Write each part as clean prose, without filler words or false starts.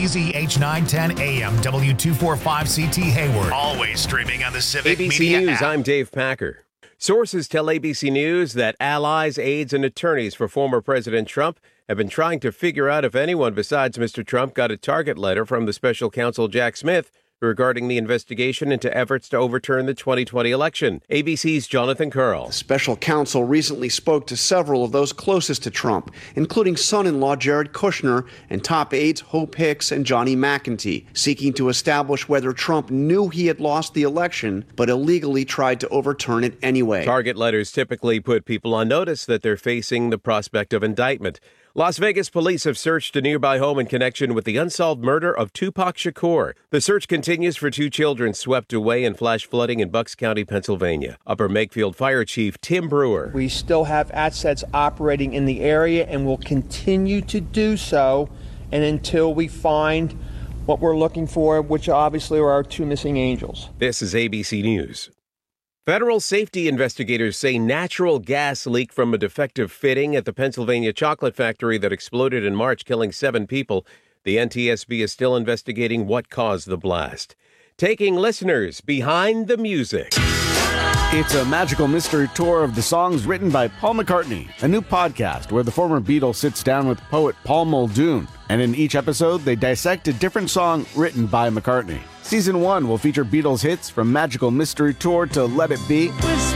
WZH 910 AM, W245CT Hayward. Always streaming on the Civic ABC Media News, app. I'm Dave Packer. Sources tell ABC News that allies, aides, and attorneys for former President Trump have been trying to figure out if anyone besides Mr. Trump got a target letter from the special counsel Jack Smith regarding the investigation into efforts to overturn the 2020 election. ABC's Jonathan Curl. The special counsel recently spoke to several of those closest to Trump, including son-in-law Jared Kushner and top aides Hope Hicks and Johnny McEntee, seeking to establish whether Trump knew he had lost the election, but illegally tried to overturn it anyway. Target letters typically put people on notice that they're facing the prospect of indictment. Las Vegas police have searched a nearby home in connection with the unsolved murder of Tupac Shakur. The search continues for two children swept away in flash flooding in Bucks County, Pennsylvania. Upper Makefield Fire Chief Tim Brewer. We still have assets operating in the area and will continue to do so, and until we find what we're looking for, which obviously are our two missing angels. This is ABC News. Federal safety investigators say natural gas leaked from a defective fitting at the Pennsylvania chocolate factory that exploded in March, killing 7 people. The NTSB is still investigating what caused the blast. Taking listeners behind the music. It's a magical mystery tour of the songs written by Paul McCartney, a new podcast where the former Beatle sits down with poet Paul Muldoon, and in each episode they dissect a different song written by McCartney. Season 1 will feature Beatles hits from Magical Mystery Tour to Let It Be,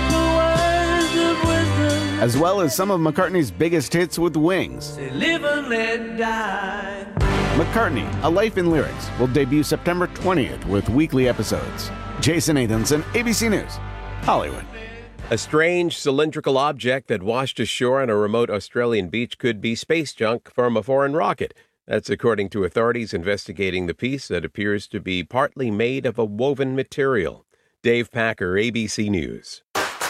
as well as some of McCartney's biggest hits with Wings. Live and let die. McCartney, A Life in Lyrics, will debut September 20th with weekly episodes. Jason Nathanson, ABC News, Hollywood. A strange cylindrical object that washed ashore on a remote Australian beach could be space junk from a foreign rocket. That's according to authorities investigating the piece that appears to be partly made of a woven material. Dave Packer, ABC News.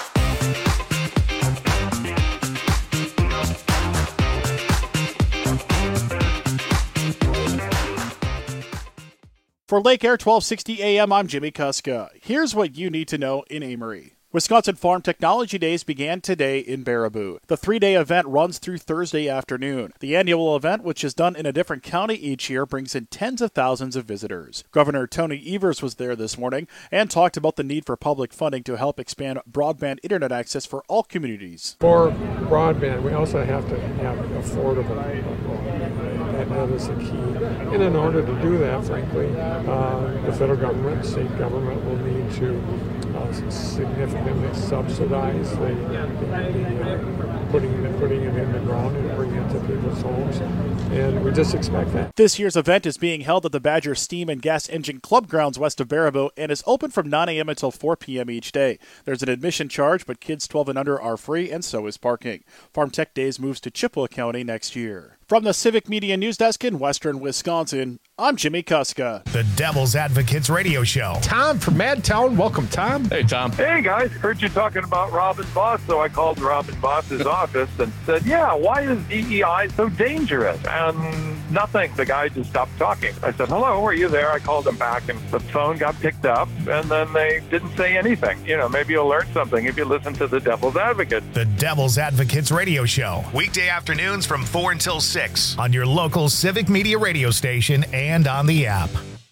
For Lake Air 1260 AM, I'm Jimmy Kuska. Here's what you need to know in Amory. Wisconsin Farm Technology Days began today in Baraboo. The 3-day event runs through Thursday afternoon. The annual event, which is done in a different county each year, brings in tens of thousands of visitors. Governor Tony Evers was there this morning and talked about the need for public funding to help expand broadband internet access for all communities. For broadband, we also have to have affordable broadband. That is the key. And in order to do that, frankly, the federal government, state government will need to significantly subsidize putting it in the ground and bringing it to people's homes, and we just expect that. This year's event is being held at the Badger Steam and Gas Engine Club grounds west of Baraboo and is open from 9 a.m. until 4 p.m. each day. There's an admission charge, but kids 12 and under are free, and so is parking. Farm Tech Days moves to Chippewa County next year. From the Civic Media News Desk in Western Wisconsin, I'm Jimmy Kuska. The Devil's Advocates Radio Show. Tom from Madtown. Welcome, Tom. Hey, Tom. Hey, guys. Heard you talking about Robin Boss, so I called Robin Boss's office and said, yeah, why is DEI so dangerous? And nothing. The guy just stopped talking. I said, hello, are you there? I called him back, and the phone got picked up, and then they didn't say anything. You know, maybe you'll learn something if you listen to the Devil's Advocate. The Devil's Advocates Radio Show. Weekday afternoons from 4 until 6 on your local Civic Media radio station and on the app.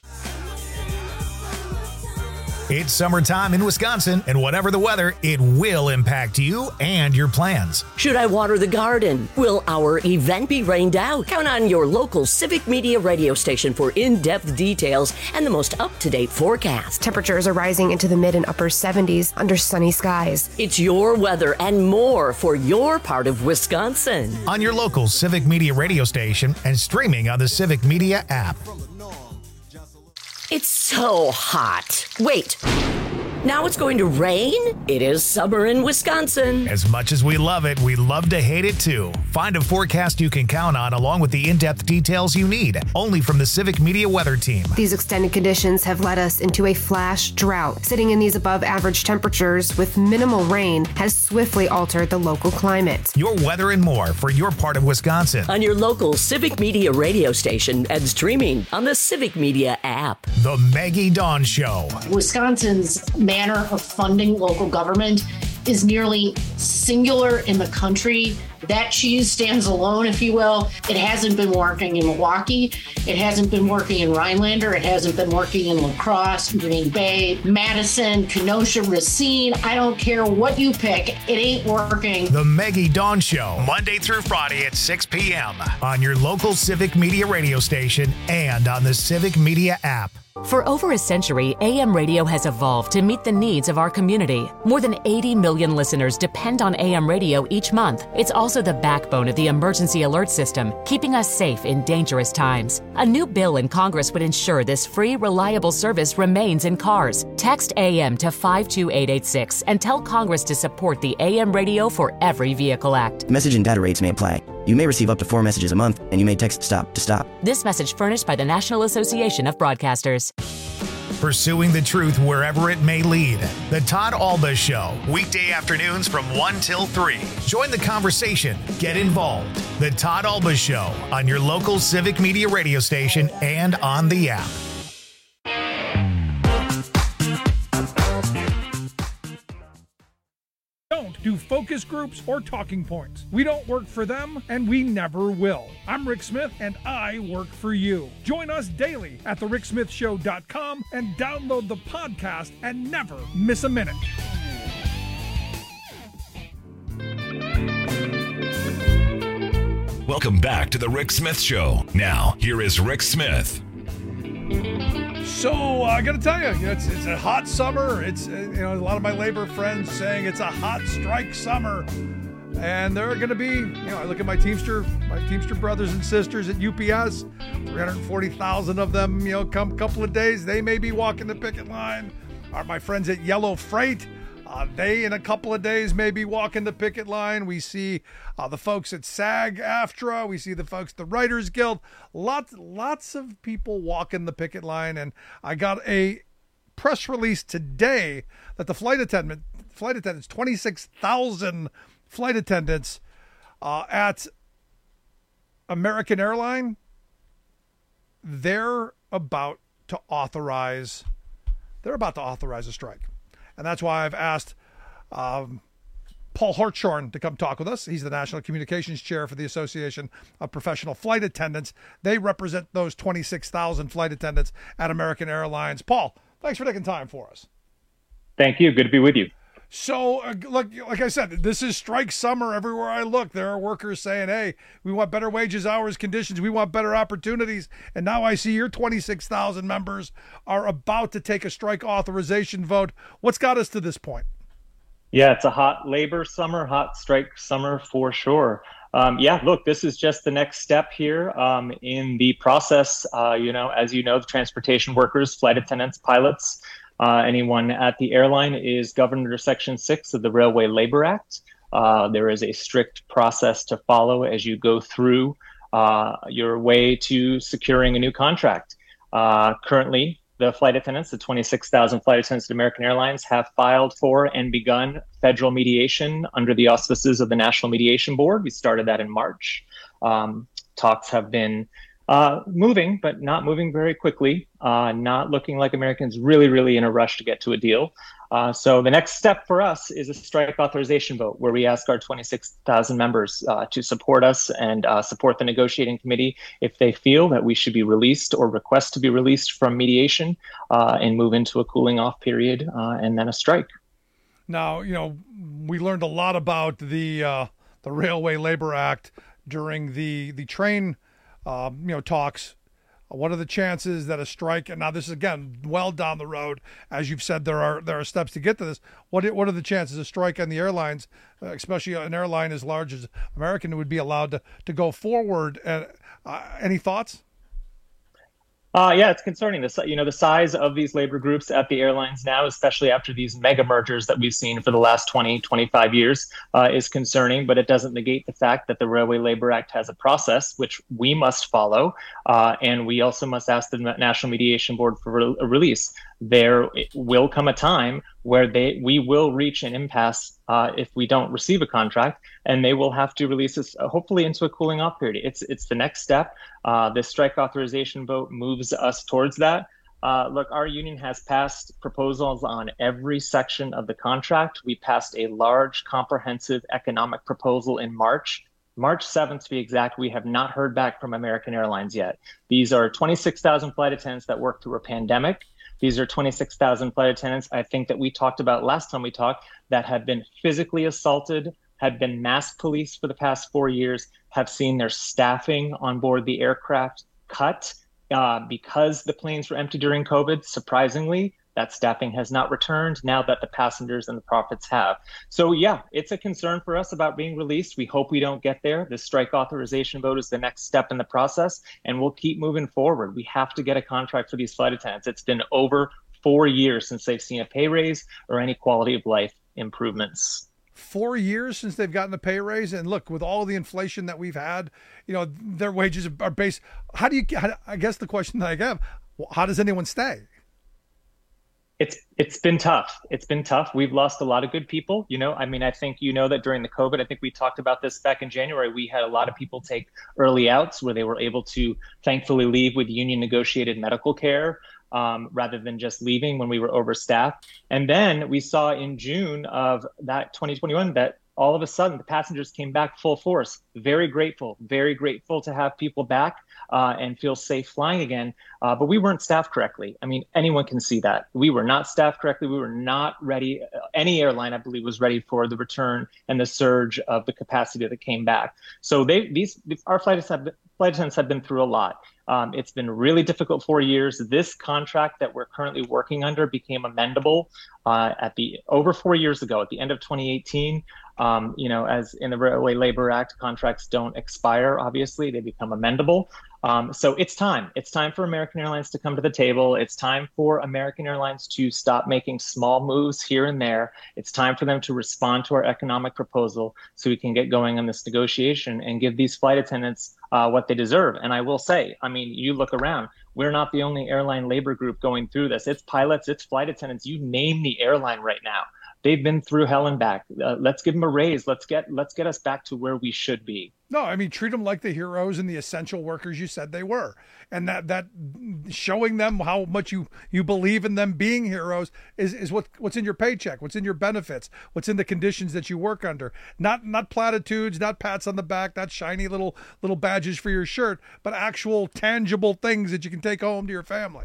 It's summertime in Wisconsin, and whatever the weather, it will impact you and your plans. Should I water the garden? Will our event be rained out? Count on your local Civic Media radio station for in-depth details and the most up-to-date forecast. Temperatures are rising into the mid and upper 70s under sunny skies. It's your weather and more for your part of Wisconsin. On your local Civic Media radio station and streaming on the Civic Media app. It's so hot. Wait. Now it's going to rain? It is summer in Wisconsin. As much as we love it, we love to hate it too. Find a forecast you can count on along with the in-depth details you need, only from the Civic Media Weather Team. These extended conditions have led us into a flash drought. Sitting in these above average temperatures with minimal rain has swiftly altered the local climate. Your weather and more for your part of Wisconsin. On your local Civic Media radio station and streaming on the Civic Media app. The Maggie Dawn Show. Wisconsin's manner of funding local government is nearly singular in the country That cheese stands alone, if you will. It hasn't been working in Milwaukee. It hasn't been working in Rhinelander. It hasn't been working in La Crosse, Green Bay, Madison, Kenosha, Racine. I don't care what you pick. It ain't working. The Maggie Dawn Show, Monday through Friday at 6 p.m. on your local Civic Media radio station and on the Civic Media app. For over a century, AM radio has evolved to meet the needs of our community. More than 80 million listeners depend on AM radio each month. It's also the backbone of the emergency alert system, keeping us safe in dangerous times. A new bill in Congress would ensure this free, reliable service remains in cars. Text AM to 52886 and tell Congress to support the AM Radio for Every Vehicle Act. Message and data rates may apply. You may receive up to 4 messages a month, and you may text STOP to stop. This message furnished by the National Association of Broadcasters. Pursuing the truth wherever it may lead. The Todd Alba Show, weekday afternoons from 1 till 3. Join the conversation. Get involved. The Todd Alba Show on your local Civic Media radio station and on the app. Don't do focus groups or talking points. We don't work for them, and we never will. I'm Rick Smith, and I work for you. Join us daily at thericksmithshow.com and download the podcast and never miss a minute. Welcome back to the Rick Smith Show. Now, here is Rick Smith. So I got to tell you, it's a hot summer. It's a lot of my labor friends saying it's a hot strike summer, and they're going to be. I look at my Teamster brothers and sisters at UPS. 340,000 of them. Come a couple of days, they may be walking the picket line. My friends at Yellow Freight. They, in a couple of days, may be walking the picket line. We see the folks at SAG-AFTRA. We see the folks at the Writers Guild. Lots of people walking the picket line. And I got a press release today that the flight attendants, 26,000 flight attendants at American Airlines, they're about to authorize a strike. And that's why I've asked Paul Hartshorn to come talk with us. He's the National Communications Chair for the Association of Professional Flight Attendants. They represent those 26,000 flight attendants at American Airlines. Paul, thanks for taking time for us. Thank you. Good to be with you. So, like I said, this is strike summer. Everywhere I look, there are workers saying, hey, we want better wages, hours, conditions. We want better opportunities. And now I see your 26,000 members are about to take a strike authorization vote. What's got us to this point? Yeah, it's a hot labor summer, hot strike summer for sure. Look, this is just the next step here in the process. As you know, the transportation workers, flight attendants, pilots, anyone at the airline is governed under Section 6 of the Railway Labor Act. There is a strict process to follow as you go through your way to securing a new contract. Currently, the flight attendants, the 26,000 flight attendants at American Airlines, have filed for and begun federal mediation under the auspices of the National Mediation Board. We started that in March. Talks have been moving, but not moving very quickly, not looking like Americans really in a rush to get to a deal. So the next step for us is a strike authorization vote where we ask our 26,000 members to support us and support the negotiating committee if they feel that we should be released or request to be released from mediation and move into a cooling off period and then a strike. Now, we learned a lot about the Railway Labor Act during the train talks. What are the chances that a strike, and now this is again well down the road, as you've said, there are steps to get to this. What are the chances a strike on the airlines, especially an airline as large as American, would be allowed to go forward? Any thoughts? It's concerning. The size of these labor groups at the airlines now, especially after these mega mergers that we've seen for the last 20, 25 years, is concerning, but it doesn't negate the fact that the Railway Labor Act has a process which we must follow, and we also must ask the National Mediation Board for a release. There will come a time where we will reach an impasse if we don't receive a contract, and they will have to release us hopefully into a cooling off period. It's the next step. This strike authorization vote moves us towards that. Look, our union has passed proposals on every section of the contract. We passed a large comprehensive economic proposal in March March 7th to be exact, we have not heard back from American Airlines yet. These are 26,000 flight attendants that work through a pandemic. These are 26,000 flight attendants, I think, that we talked about last time we talked, that have been physically assaulted, have been mask policed for the past 4 years, have seen their staffing on board the aircraft cut because the planes were empty during COVID. Surprisingly, that staffing has not returned now that the passengers and the profits have. So yeah, it's a concern for us about being released. We hope we don't get there. The strike authorization vote is the next step in the process, and we'll keep moving forward. We have to get a contract for these flight attendants. It's been over 4 years since they've seen a pay raise or any quality of life improvements. 4 years since they've gotten a pay raise, and look, with all the inflation that we've had, their wages are based. I guess the question that I have, how does anyone stay? It's been tough. It's been tough. We've lost a lot of good people. I think that during the COVID, I think we talked about this back in January, we had a lot of people take early outs where they were able to thankfully leave with union negotiated medical care rather than just leaving when we were overstaffed. And then we saw in June of that 2021 that all of a sudden the passengers came back full force. Very grateful to have people back and feel safe flying again. But we weren't staffed correctly. I mean, anyone can see that. We were not staffed correctly. We were not ready. Any airline, I believe, was ready for the return and the surge of the capacity that came back. So our flight attendants have been through a lot. It's been really difficult 4 years. This contract that we're currently working under became amendable over 4 years ago, at the end of 2018. As in the Railway Labor Act, contracts don't expire, obviously, they become amendable. So it's time. It's time for American Airlines to come to the table. It's time for American Airlines to stop making small moves here and there. It's time for them to respond to our economic proposal so we can get going on this negotiation and give these flight attendants what they deserve. And I will say, you look around, we're not the only airline labor group going through this. It's pilots, it's flight attendants. You name the airline right now. They've been through hell and back. Let's give them a raise. Let's get us back to where we should be. No, treat them like the heroes and the essential workers you said they were. And that showing them how much you believe in them being heroes is what's in your paycheck, what's in your benefits, what's in the conditions that you work under. Not platitudes, not pats on the back, not shiny little badges for your shirt, but actual tangible things that you can take home to your family.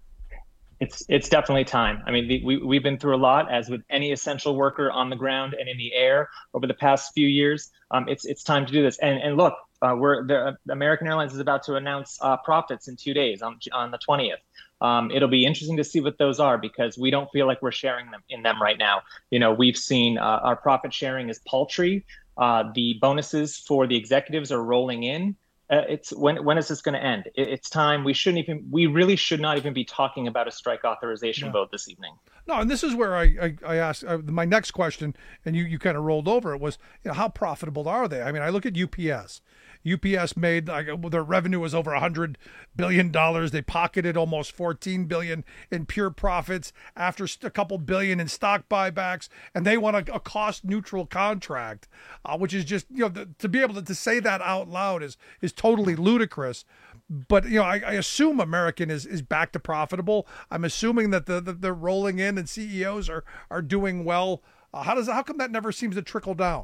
It's definitely time. We've been through a lot, as with any essential worker on the ground and in the air over the past few years. It's time to do this. And look, American Airlines is about to announce profits in 2 days on the 20th. It'll be interesting to see what those are, because we don't feel like we're sharing them in them right now. We've seen our profit sharing is paltry. The bonuses for the executives are rolling in. When is this going to end? It's time. We really should not even be talking about a strike authorization vote this evening. No, and this is where I asked my next question, and you kind of rolled over it, was how profitable are they? I look at UPS. UPS made their revenue was over $100 billion. They pocketed almost $14 billion in pure profits after a couple billion in stock buybacks, and they want a cost neutral contract, which is just to be able to say that out loud is totally ludicrous. But I assume American is back to profitable. I'm assuming that they're rolling in and CEOs are doing well. How come that never seems to trickle down?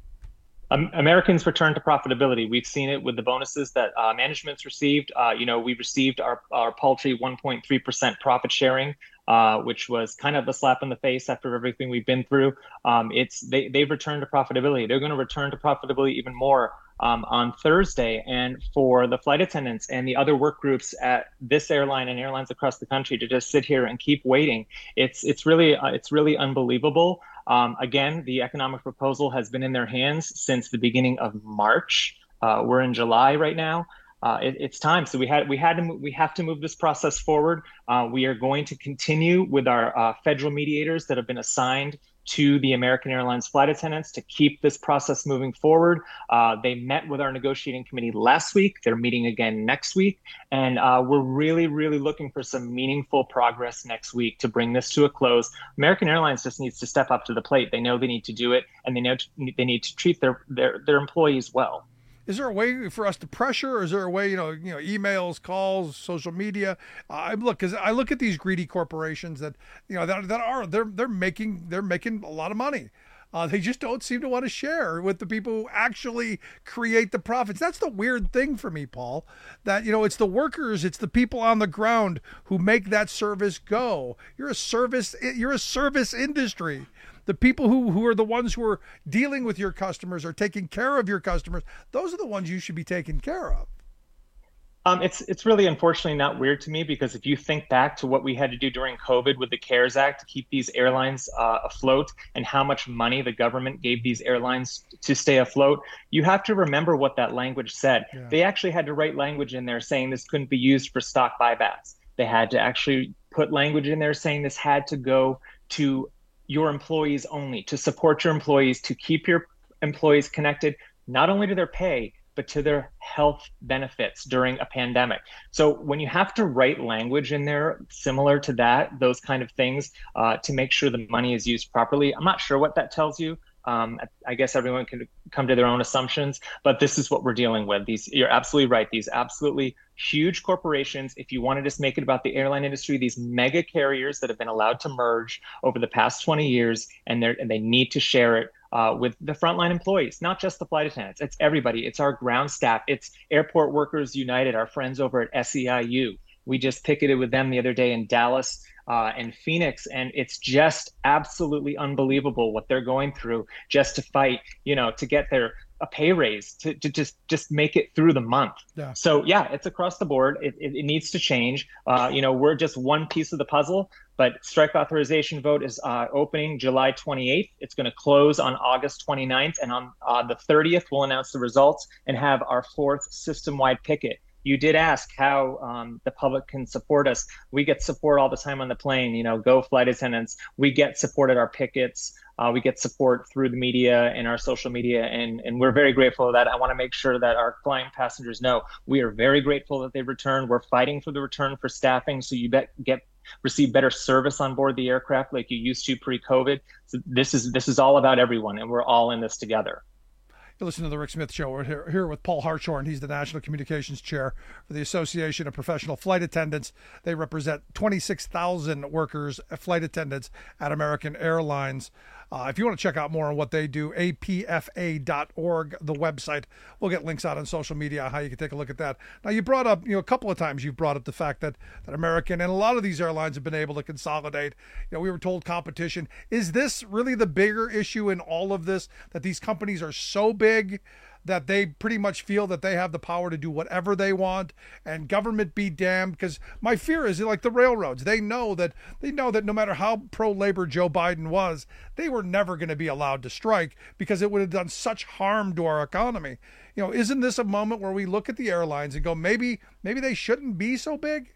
Americans return to profitability. We've seen it with the bonuses that management's received. We received our paltry 1.3% profit sharing, which was kind of a slap in the face after everything we've been through. They've returned to profitability. They're going to return to profitability even more on Thursday. And for the flight attendants and the other work groups at this airline and airlines across the country to just sit here and keep waiting, it's really unbelievable. Again, the economic proposal has been in their hands since the beginning of March. We're in July right now. It's time. So we have to move this process forward. We are going to continue with our federal mediators that have been assigned to the American Airlines flight attendants to keep this process moving forward. They met with our negotiating committee last week. They're meeting again next week. And we're really, really looking for some meaningful progress next week to bring this to a close. American Airlines just needs to step up to the plate. They know they need to do it, and they know they need to treat their employees well. Is there a way for us to pressure, or is there a way, emails, calls, social media? Because I look at these greedy corporations that, they're making a lot of money. They just don't seem to want to share with the people who actually create the profits. That's the weird thing for me, Paul, that, it's the workers, it's the people on the ground who make that service go. You're a service industry. The people who are the ones who are dealing with your customers or taking care of your customers, those are the ones you should be taking care of. It's really unfortunately not weird to me, because if you think back to what we had to do during COVID with the CARES Act to keep these airlines afloat and how much money the government gave these airlines to stay afloat, you have to remember what that language said. Yeah. They actually had to write language in there saying this couldn't be used for stock buybacks. They had to actually put language in there saying this had to go to your employees only, to support your employees, to keep your employees connected, not only to their pay, but to their health benefits during a pandemic. So when you have to write language in there similar to that, those kind of things, to make sure the money is used properly, I'm not sure what that tells you. I guess everyone can come to their own assumptions, but this is what we're dealing with. You're absolutely right. These absolutely huge corporations, if you want to just make it about the airline industry, these mega carriers that have been allowed to merge over the past 20 years, and they need to share it with the frontline employees, not just the flight attendants. It's everybody. It's our ground staff. It's Airport Workers United, our friends over at SEIU. We just picketed with them the other day in Dallas and Phoenix, and it's just absolutely unbelievable what they're going through just to fight, to get a pay raise, to just make it through the month. Yeah. So yeah, it's across the board. It needs to change. We're just one piece of the puzzle, but strike authorization vote is opening July 28th. It's going to close on August 29th. And on the 30th, we'll announce the results and have our 4th system-wide picket. You did ask how the public can support us. We get support all the time on the plane, go flight attendants. We get support at our pickets. We get support through the media and our social media, and we're very grateful for that. I want to make sure that our flying passengers know we are very grateful that they returned. We're fighting for the return for staffing, so you receive better service on board the aircraft like you used to pre-COVID. So this is all about everyone, and we're all in this together. You listen to the Rick Smith Show. We're here with Paul Hartshorn. He's the National Communications Chair for the Association of Professional Flight Attendants. They represent 26,000 workers, flight attendants at American Airlines. If you want to check out more on what they do, apfa.org, the website. We'll get links out on social media, how you can take a look at that. Now, you brought up, a couple of times you've brought up the fact that American and a lot of these airlines have been able to consolidate. We were told competition. Is this really the bigger issue in all of this, that these companies are so big that they pretty much feel that they have the power to do whatever they want, and government be damned? Because my fear is like the railroads. They know that no matter how pro-labor Joe Biden was, they were never going to be allowed to strike because it would have done such harm to our economy. Isn't this a moment where we look at the airlines and go, maybe they shouldn't be so big?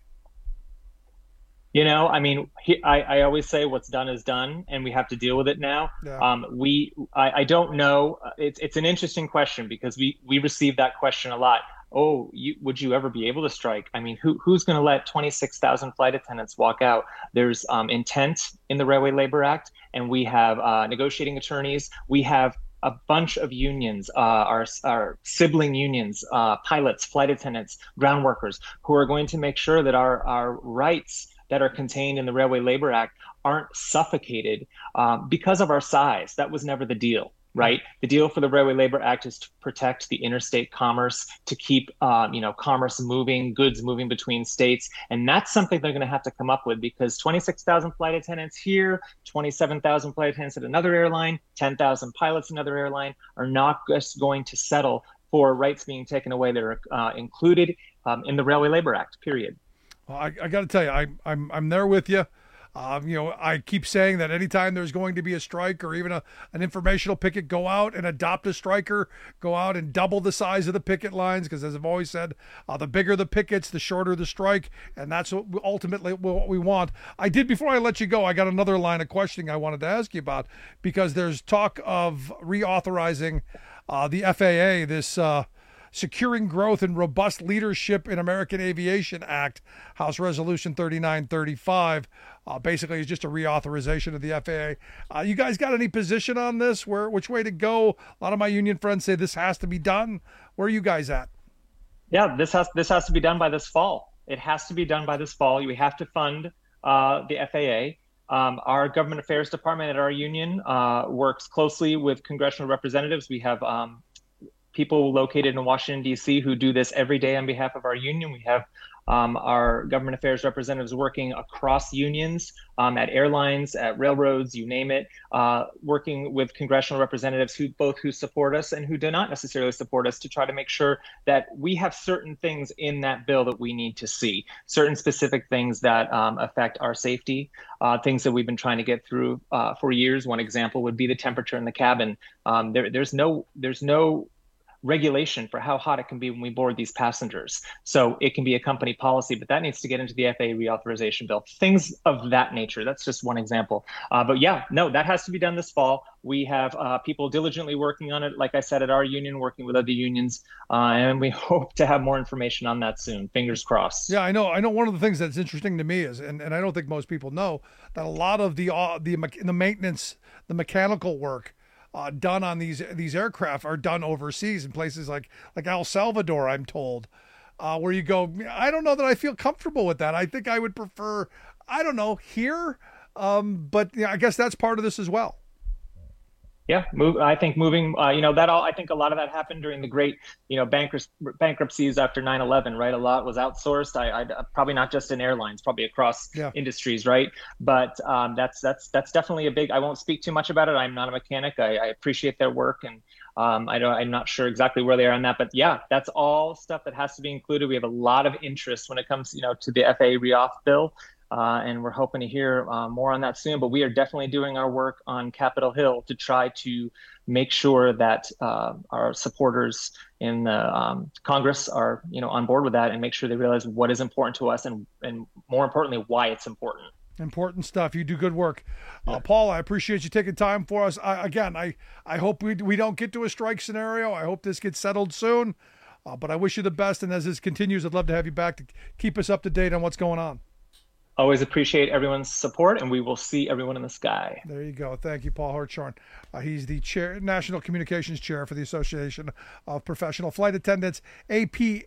I always say what's done is done, and we have to deal with it now. Yeah. I don't know. It's an interesting question because we receive that question a lot. Oh, would you ever be able to strike? Who's going to let 26,000 flight attendants walk out? There's intent in the Railway Labor Act, and we have negotiating attorneys. We have a bunch of unions, our sibling unions, pilots, flight attendants, ground workers, who are going to make sure that our rights that are contained in the Railway Labor Act aren't suffocated because of our size. That was never the deal, right? The deal for the Railway Labor Act is to protect the interstate commerce, to keep commerce moving, goods moving between states. And that's something they're going to have to come up with, because 26,000 flight attendants here, 27,000 flight attendants at another airline, 10,000 pilots at another airline are not just going to settle for rights being taken away that are included in the Railway Labor Act, period. Well, I got to tell you, I'm there with you. I keep saying that anytime there's going to be a strike or even an informational picket, go out and adopt a striker, go out and double the size of the picket lines, because as I've always said, the bigger the pickets, the shorter the strike, and that's ultimately what we want. Before I let you go, I got another line of questioning I wanted to ask you about, because there's talk of reauthorizing the FAA, this Securing Growth and Robust Leadership in American Aviation Act, House Resolution 3935. Basically, it's just a reauthorization of the FAA. You guys got any position on this? Which way to go? A lot of my union friends say this has to be done. Where are you guys at? Yeah, this has to be done by this fall. It has to be done by this fall. We have to fund the FAA. Our government affairs department at our union works closely with congressional representatives. We have people located in Washington, D.C. who do this every day on behalf of our union. We have our government affairs representatives working across unions, at airlines, at railroads, you name it, working with congressional representatives who support us and who do not necessarily support us, to try to make sure that we have certain things in that bill that we need to see, certain specific things that affect our safety, things that we've been trying to get through for years. One example would be the temperature in the cabin. There's no regulation for how hot it can be when we board these passengers. So it can be a company policy, but that needs to get into the FAA reauthorization bill. Things of that nature. That's just one example. But yeah, no, that has to be done this fall. We have people diligently working on it, like I said, at our union, working with other unions, and we hope to have more information on that soon. Fingers crossed. Yeah, I know. One of the things that's interesting to me is, and I don't think most people know, that a lot of the maintenance, the mechanical work done on these aircraft are done overseas in places like El Salvador, I'm told, where you go, I don't know that I feel comfortable with that. I think I would prefer, I don't know, here. But yeah, I guess that's part of this as well. Yeah, I think moving, I think a lot of that happened during the great, bankruptcies after 9/11, right? A lot was outsourced. I probably not just in airlines, probably across industries, right? But that's definitely a big. I won't speak too much about it. I'm not a mechanic. I appreciate their work, and I'm not sure exactly where they are on that. But yeah, that's all stuff that has to be included. We have a lot of interest when it comes, to the FAA reauth bill. And we're hoping to hear more on that soon. But we are definitely doing our work on Capitol Hill to try to make sure that our supporters in the Congress are, on board with that, and make sure they realize what is important to us, and more importantly, why it's important. Important stuff. You do good work. Paul, I appreciate you taking time for us. I hope we don't get to a strike scenario. I hope this gets settled soon. But I wish you the best. And as this continues, I'd love to have you back to keep us up to date on what's going on. Always appreciate everyone's support, and we will see everyone in the sky. There you go. Thank you, Paul Hartshorn. He's the National Communications Chair for the Association of Professional Flight Attendants, APFA.org,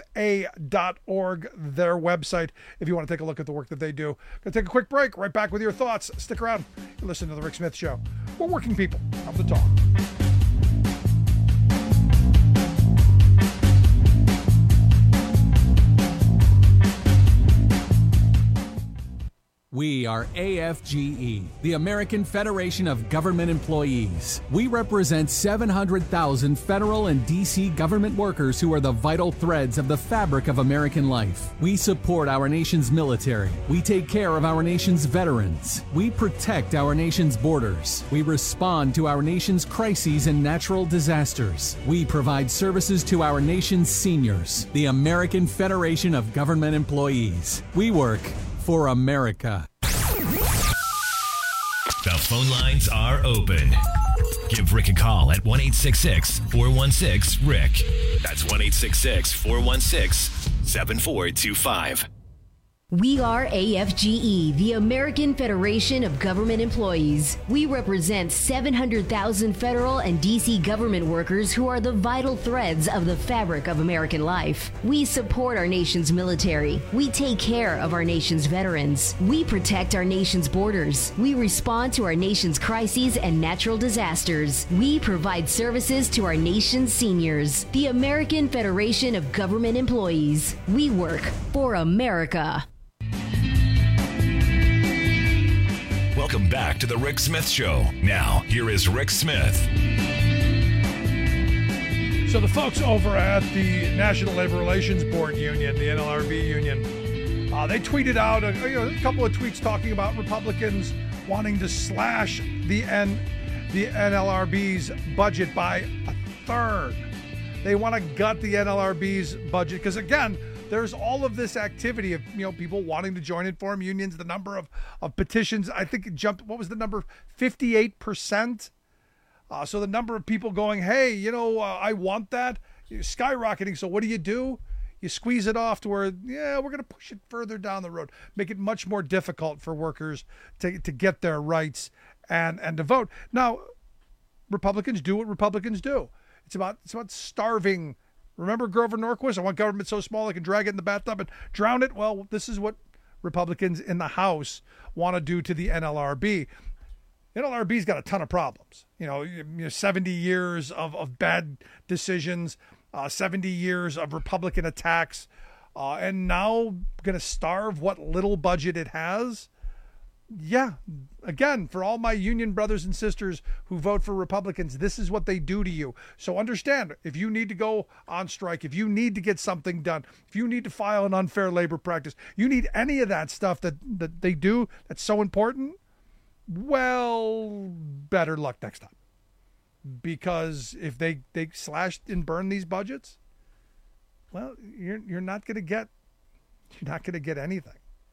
their website, if you want to take a look at the work that they do. Going to take a quick break. Right back with your thoughts. Stick around. Listen to The Rick Smith Show. We're working people of the talk. We are AFGE, the American Federation of Government Employees. We represent 700,000 federal and D.C. government workers who are the vital threads of the fabric of American life. We support our nation's military. We take care of our nation's veterans. We protect our nation's borders. We respond to our nation's crises and natural disasters. We provide services to our nation's seniors. The American Federation of Government Employees. We work for America. The phone lines are open. Give Rick a call at 1-866-416-RICK. That's 1-866-416-7425. We are AFGE, the American Federation of Government Employees. We represent 700,000 federal and D.C. government workers who are the vital threads of the fabric of American life. We support our nation's military. We take care of our nation's veterans. We protect our nation's borders. We respond to our nation's crises and natural disasters. We provide services to our nation's seniors. The American Federation of Government Employees. We work for America. Welcome back to The Rick Smith Show. Now, here is Rick Smith. So the folks over at the National Labor Relations Board Union, the NLRB union, they tweeted out a couple of tweets talking about Republicans wanting to slash the NLRB's budget by a third. They want to gut the NLRB's budget because, again, there's all of this activity of people wanting to join and form unions. The number of petitions, I think it jumped. What was the number? 58%. So the number of people going, hey, I want that, skyrocketing. So what do? You squeeze it off to where, we're going to push it further down the road, make it much more difficult for workers to get their rights and to vote. Now, Republicans do what Republicans do. It's about starving. Remember Grover Norquist? I want government so small I can drag it in the bathtub and drown it. Well, this is what Republicans in the House want to do to the NLRB. NLRB's got a ton of problems. 70 years of bad decisions, 70 years of Republican attacks, and now going to starve what little budget it has. Yeah, again, for all my union brothers and sisters who vote for Republicans, this is what they do to you. So understand, if you need to go on strike, if you need to get something done, if you need to file an unfair labor practice, you need any of that stuff that they do that's so important, well, better luck next time. Because if they slash and burn these budgets, well, you're not going to get anything.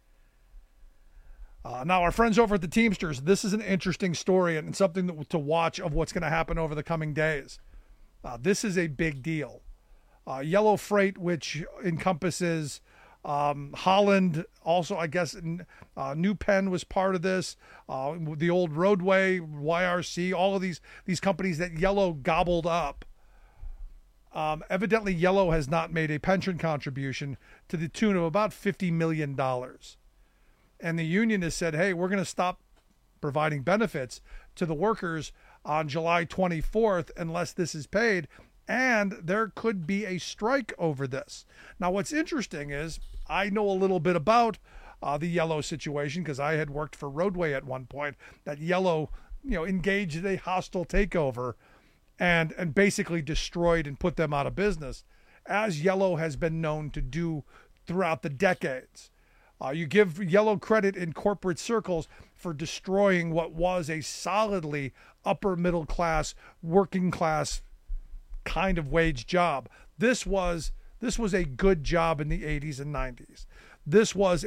Now, our friends over at the Teamsters, this is an interesting story and something to watch of what's going to happen over the coming days. This is a big deal. Yellow Freight, which encompasses Holland, also, I guess, New Penn was part of this. The old Roadway, YRC, all of these companies that Yellow gobbled up. Evidently, Yellow has not made a pension contribution to the tune of about $50 million. And the union has said, hey, we're going to stop providing benefits to the workers on July 24th unless this is paid. And there could be a strike over this. Now, what's interesting is I know a little bit about the Yellow situation because I had worked for Roadway at one point. That Yellow, engaged in a hostile takeover and basically destroyed and put them out of business, as Yellow has been known to do throughout the decades. You give Yellow credit in corporate circles for destroying what was a solidly upper middle class, working class kind of wage job. This was a good job in the 80s and 90s. This was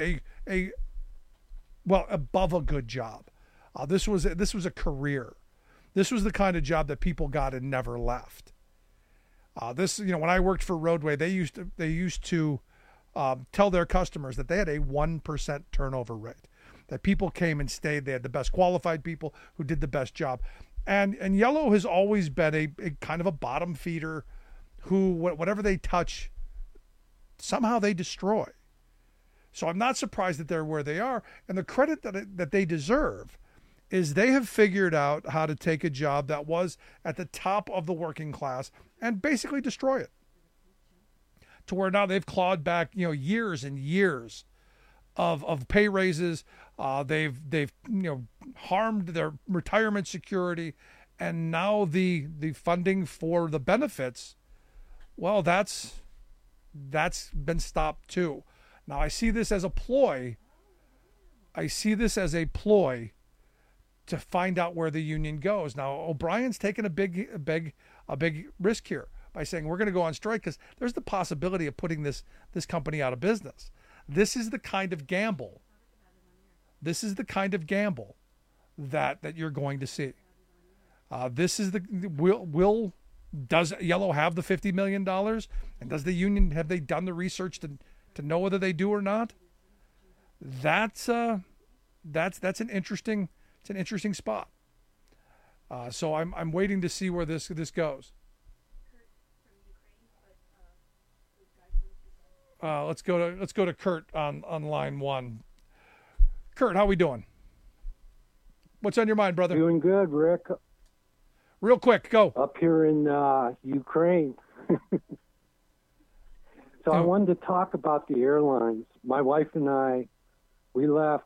above a good job. This was a career. This was the kind of job that people got and never left. When I worked for Roadway, they used to tell their customers that they had a 1% turnover rate, that people came and stayed. They had the best qualified people who did the best job. And Yellow has always been a kind of a bottom feeder who, whatever they touch, somehow they destroy. So I'm not surprised that they're where they are. And the credit that they deserve is they have figured out how to take a job that was at the top of the working class and basically destroy it. To where now they've clawed back, years and years of pay raises. They've harmed their retirement security, and now the funding for the benefits, well, that's been stopped too. Now I see this as a ploy. To find out where the union goes. Now O'Brien's taken a big risk here by saying we're going to go on strike because there's the possibility of putting this company out of business. This is the kind of gamble. This is the kind of gamble that you're going to see. This is does Yellow have the $50 million? And does the union, have they done the research to know whether they do or not? That's an interesting spot. So I'm waiting to see where this goes. Let's go to Kurt on line one. Kurt, how we doing? What's on your mind, brother? Doing good, Rick. Real quick, go. Up here in Ukraine. So I wanted to talk about the airlines. My wife and I, we left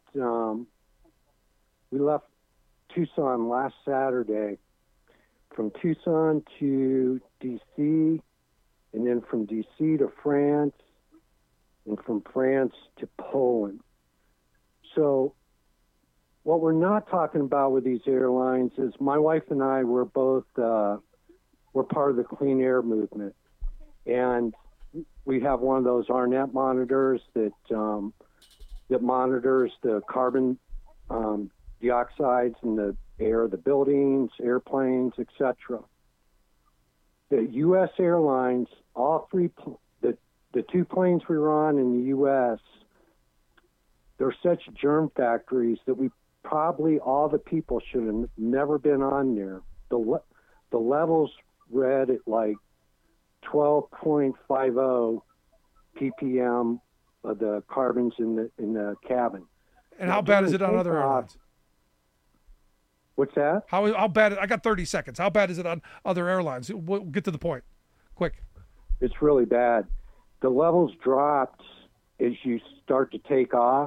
Tucson last Saturday. From Tucson to D.C., and then from D.C. to France, and from France to Poland. So what we're not talking about with these airlines is my wife and I were both, we're part of the clean air movement. And we have one of those ARNET monitors that monitors the carbon dioxides in the air, the buildings, airplanes, etc. The U.S. airlines, all three, the two planes we were on in the U.S., they're such germ factories that we probably, all the people should have never been on there. The levels read at like 12.50 ppm the carbons in the cabin. And how bad is it on other airlines? What's that? How bad? I got 30 seconds. How bad is it on other airlines? We'll get to the point. Quick. It's really bad. The levels dropped as you start to take off.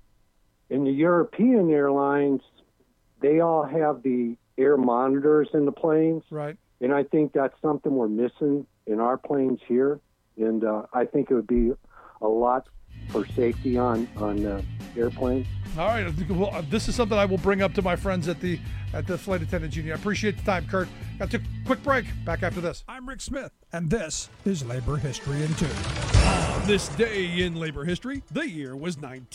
In the European airlines, they all have the air monitors in the planes. Right. And I think that's something we're missing in our planes here. And I think it would be a lot for safety on airplanes. All right. Well, this is something I will bring up to my friends at the Flight Attendants Union. I appreciate the time, Kurt. Got to take a quick break. Back after this. I'm Rick Smith, and this is Labor History in 2. On this day in labor history, the year was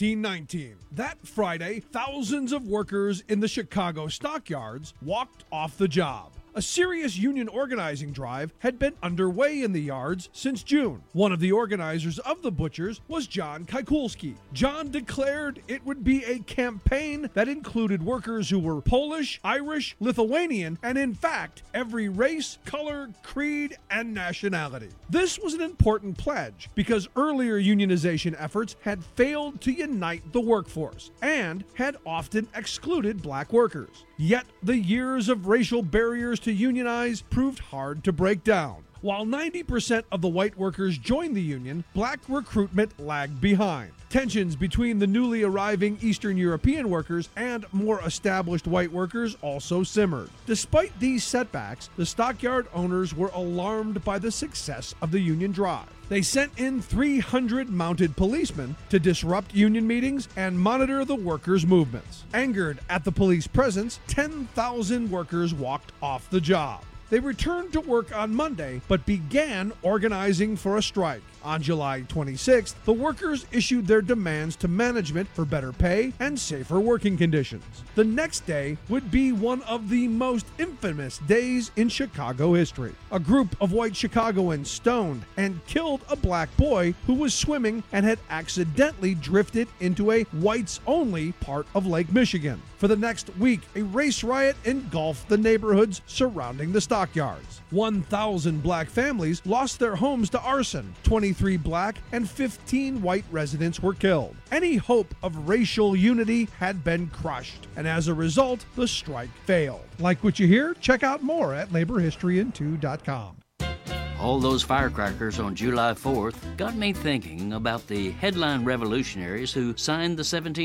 1919. That Friday, thousands of workers in the Chicago stockyards walked off the job. A serious union organizing drive had been underway in the yards since June. One of the organizers of the butchers was John Kikulski. John declared it would be a campaign that included workers who were Polish, Irish, Lithuanian, and in fact, every race, color, creed, and nationality. This was an important pledge because earlier unionization efforts had failed to unite the workforce and had often excluded black workers. Yet the years of racial barriers to unionize proved hard to break down. While 90% of the white workers joined the union, black recruitment lagged behind. Tensions between the newly arriving Eastern European workers and more established white workers also simmered. Despite these setbacks, the stockyard owners were alarmed by the success of the union drive. They sent in 300 mounted policemen to disrupt union meetings and monitor the workers' movements. Angered at the police presence, 10,000 workers walked off the job. They returned to work on Monday, but began organizing for a strike. On July 26th, the workers issued their demands to management for better pay and safer working conditions. The next day would be one of the most infamous days in Chicago history. A group of white Chicagoans stoned and killed a black boy who was swimming and had accidentally drifted into a whites-only part of Lake Michigan. For the next week, a race riot engulfed the neighborhoods surrounding the stockyards. 1,000 black families lost their homes to arson. 23 black and 15 white residents were killed. Any hope of racial unity had been crushed, and as a result, the strike failed. Like what you hear? Check out more at laborhistoryin2.com. All those firecrackers on July 4th got me thinking about the headline revolutionaries who signed the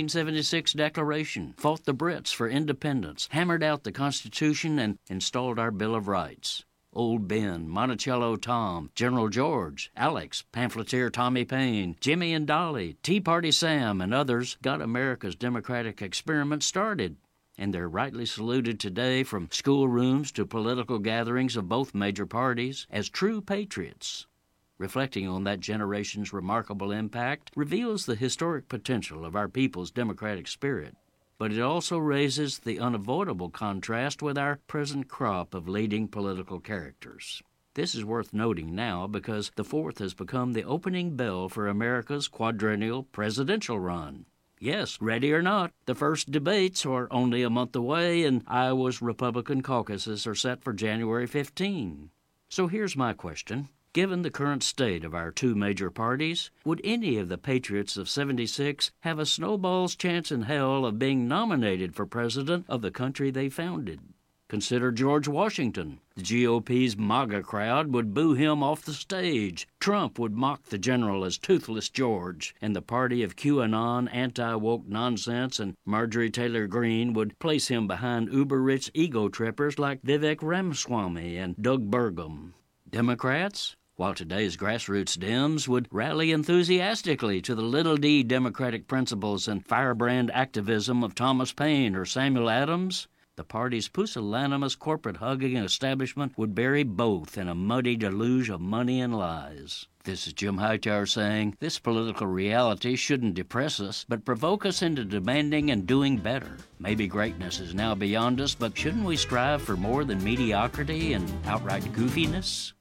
1776 Declaration, fought the Brits for independence, hammered out the Constitution, and installed our Bill of Rights. Old Ben, Monticello Tom, General George, Alex, pamphleteer Tommy Payne, Jimmy and Dolly, Tea Party Sam, and others got America's democratic experiment started. And they're rightly saluted today from schoolrooms to political gatherings of both major parties as true patriots. Reflecting on that generation's remarkable impact reveals the historic potential of our people's democratic spirit. But it also raises the unavoidable contrast with our present crop of leading political characters. This is worth noting now because the 4th has become the opening bell for America's quadrennial presidential run. Yes, ready or not, the first debates are only a month away, and Iowa's Republican caucuses are set for January 15. So here's my question. Given the current state of our two major parties, would any of the patriots of 76 have a snowball's chance in hell of being nominated for president of the country they founded? Consider George Washington. The GOP's MAGA crowd would boo him off the stage. Trump would mock the general as Toothless George, and the party of QAnon, anti-woke nonsense, and Marjorie Taylor Greene would place him behind uber-rich ego-trippers like Vivek Ramaswamy and Doug Burgum. Democrats? While today's grassroots Dems would rally enthusiastically to the little d democratic principles and firebrand activism of Thomas Paine or Samuel Adams, the party's pusillanimous corporate-hugging establishment would bury both in a muddy deluge of money and lies. This is Jim Hightower saying, this political reality shouldn't depress us, but provoke us into demanding and doing better. Maybe greatness is now beyond us, but shouldn't we strive for more than mediocrity and outright goofiness?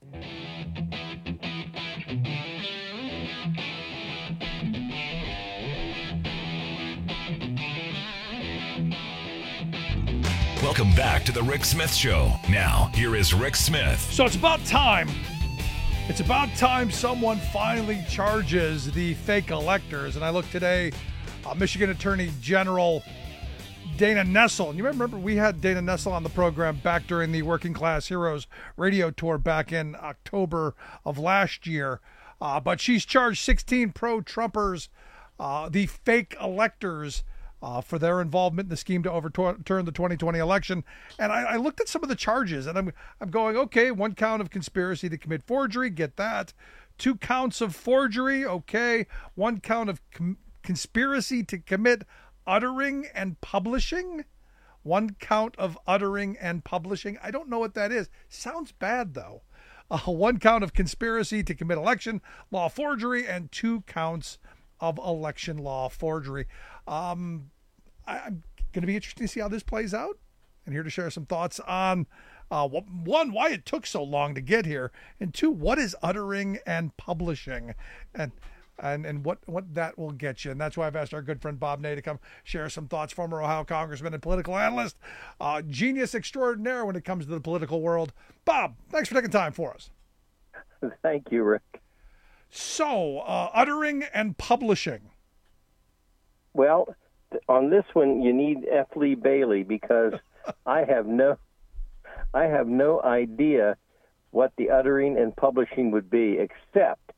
Welcome back to the Rick Smith Show. Now, here is Rick Smith. So it's about time It's about time someone finally charges the fake electors. And I look today, Michigan Attorney General Dana Nessel. And you remember we had Dana Nessel on the program back during the Working Class Heroes radio tour back in October of last year. But she's charged 16 pro-Trumpers, the fake electors, for their involvement in the scheme to overturn the 2020 election. And I looked at some of the charges, and I'm going, okay, 1 count of conspiracy to commit forgery, get that. 2 counts of forgery, okay. 1 count of conspiracy to commit uttering and publishing. 1 count of uttering and publishing. I don't know what that is. Sounds bad, though. 1 count of conspiracy to commit election law forgery, and 2 counts of election law forgery. I'm going to be interested to see how this plays out. And here to share some thoughts on, 1, why it took so long to get here, and 2, what is uttering and publishing, and what that will get you. And that's why I've asked our good friend Bob Ney to come share some thoughts, former Ohio congressman and political analyst, genius extraordinaire when it comes to the political world. Bob, thanks for taking time for us. Thank you, Rick. So, uttering and publishing. Well, on this one, you need F. Lee Bailey, because I have no idea what the uttering and publishing would be, except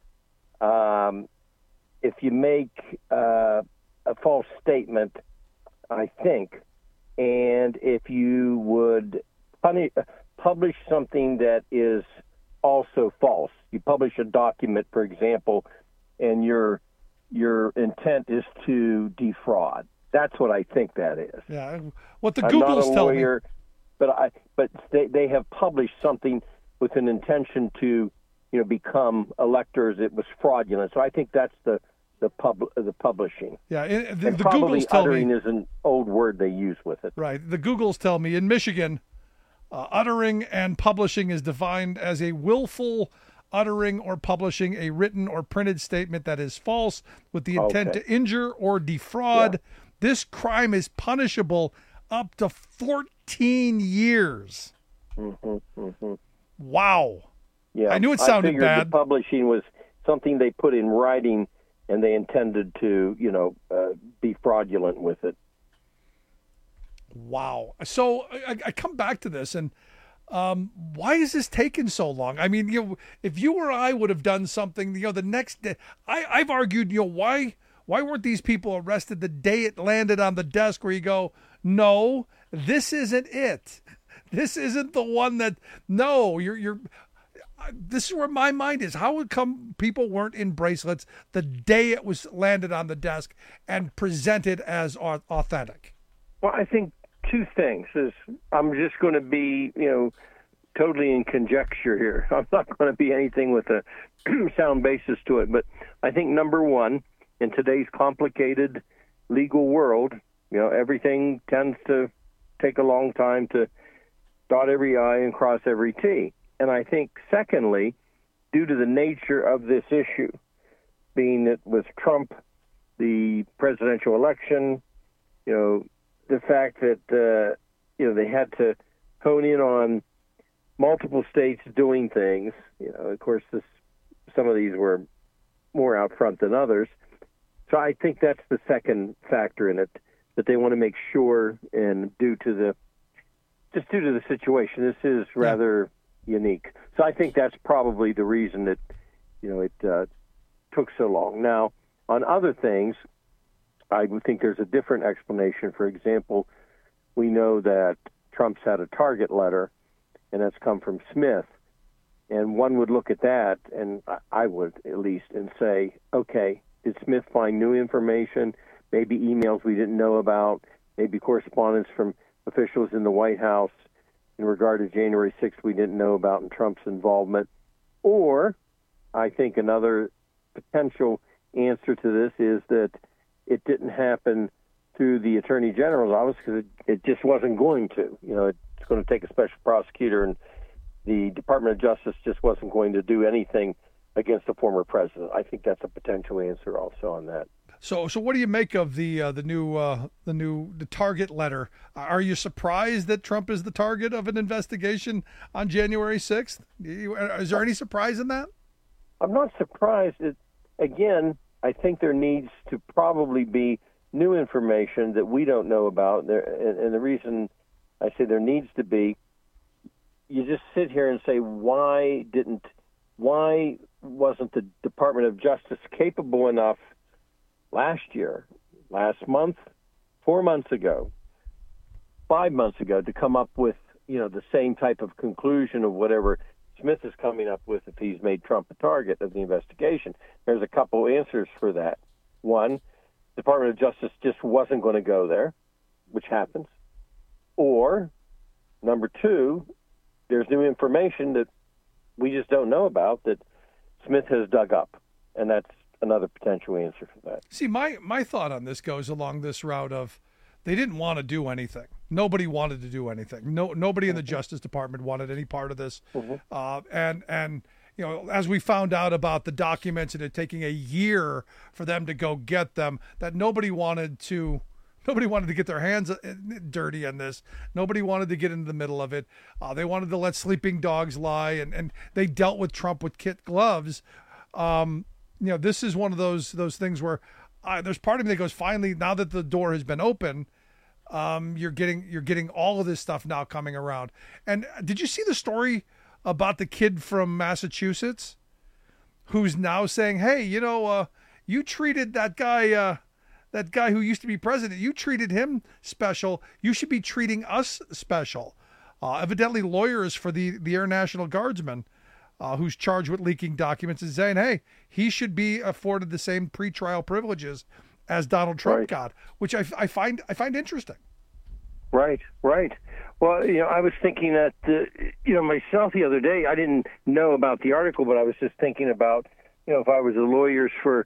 if you make a false statement, I think, and if you would publish something that is also false. You publish a document, for example, and your intent is to defraud. That's what I think that is. Yeah, what the Googles tell me. But they have published something with an intention to, become electors. It was fraudulent. So I think that's the publishing. Yeah, the Googles tell uttering me is an old word they use with it. Right. The Googles tell me in Michigan, uttering and publishing is defined as a willful uttering or publishing a written or printed statement that is false with the intent to injure or defraud. Yeah. This crime is punishable up to 14 years. Wow. Yeah, I knew it sounded bad. The publishing was something they put in writing, and they intended to, be fraudulent with it. Wow. So I come back to this, and why is this taking so long? I mean, if you or I would have done something, the next day, I've argued, why weren't these people arrested the day it landed on the desk, where you go, no, this isn't it. This isn't the one that, no, this is where my mind is. How would come people weren't in bracelets the day it was landed on the desk and presented as authentic? Well, I think 2 things. I'm just going to be, totally in conjecture here. I'm not going to be anything with a sound basis to it. But I think, number 1, in today's complicated legal world, everything tends to take a long time to dot every I and cross every T. And I think, secondly, due to the nature of this issue, being it was Trump, the presidential election, the fact that, they had to hone in on multiple states doing things. Of course, some of these were more out front than others. So I think that's the second factor in it, that they want to make sure, and due to the situation, this is rather unique. So I think that's probably the reason that, it took so long. Now, on other things, I would think there's a different explanation. For example, we know that Trump's had a target letter, and that's come from Smith. And one would look at that, and I would at least, and say, okay, did Smith find new information, maybe emails we didn't know about, maybe correspondence from officials in the White House in regard to January 6th we didn't know about, and Trump's involvement? Or I think another potential answer to this is that it didn't happen through the Attorney General's office because it just wasn't going to. It's going to take a special prosecutor, and the Department of Justice just wasn't going to do anything against the former president. I think that's a potential answer also on that. So what do you make of the target letter? Are you surprised that Trump is the target of an investigation on January 6th? Is there any surprise in that? I'm not surprised. Again, I think there needs to probably be new information that we don't know about. And the reason I say there needs to be, you just sit here and say, why wasn't the Department of Justice capable enough last month, 4 months ago, 5 months ago to come up with, the same type of conclusion of whatever Smith is coming up with if he's made Trump a target of the investigation? There's a couple answers for that. One, Department of Justice just wasn't going to go there, which happens. Or, number two, there's new information that we just don't know about that Smith has dug up, and that's another potential answer for that. See, my thought on this goes along this route of they didn't want to do anything. Nobody wanted to do anything. Nobody in the Justice Department wanted any part of this. And as we found out about the documents and it taking a year for them to go get them, that nobody wanted to get their hands dirty on this. Nobody wanted to get into the middle of it. They wanted to let sleeping dogs lie, and they dealt with Trump with kid gloves. This is one of those things where there's part of me that goes, finally, now that the door has been open, you're getting all of this stuff now coming around. And did you see the story about the kid from Massachusetts who's now saying, hey, you treated that guy who used to be president, you treated him special. You should be treating us special. Evidently lawyers for the Air National Guardsman, who's charged with leaking documents, is saying, hey, he should be afforded the same pretrial privileges as Donald Trump got, which I find interesting. Right. Well, I was thinking that, myself the other day, I didn't know about the article, but I was just thinking about, if I was the lawyers for